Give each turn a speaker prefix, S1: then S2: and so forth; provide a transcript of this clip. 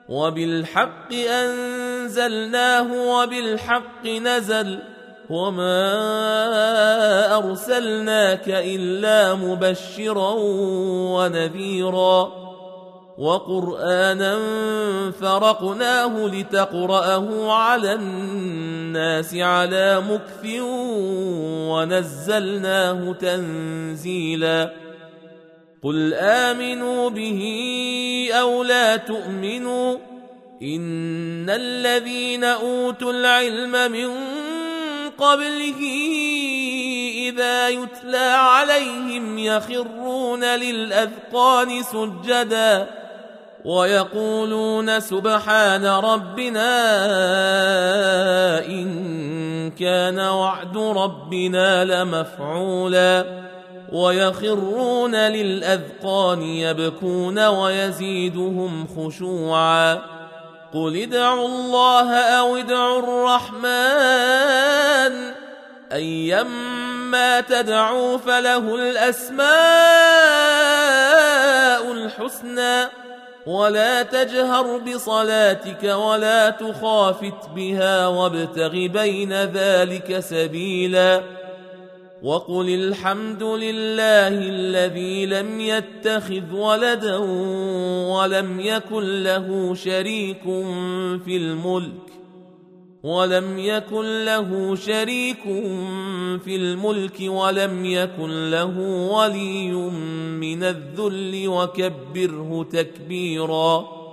S1: وبالحق أنزلناه وبالحق نزل وما أرسلناك إلا مبشرا ونذيرا وقرآنا فرقناه لتقرأه على الناس على مكث ونزلناه تنزيلا قل آمنوا به أو لا تؤمنوا إن الذين أوتوا العلم من قبله إذا يتلى عليهم يخرون للأذقان سجدا ويقولون سبحان ربنا إن كان وعد ربنا لمفعولا ويخرون للأذقان يبكون ويزيدهم خشوعا قل ادعوا الله أو ادعوا الرحمن أيما تدعوا فله الأسماء الحسنى ولا تجهر بصلاتك ولا تخافت بها وابتغ بين ذلك سبيلا وقل الحمد لله الذي لم يتخذ ولدا ولم يكن له شريك في الملك ولم يكن له ولي من الذل وكبره تكبيرا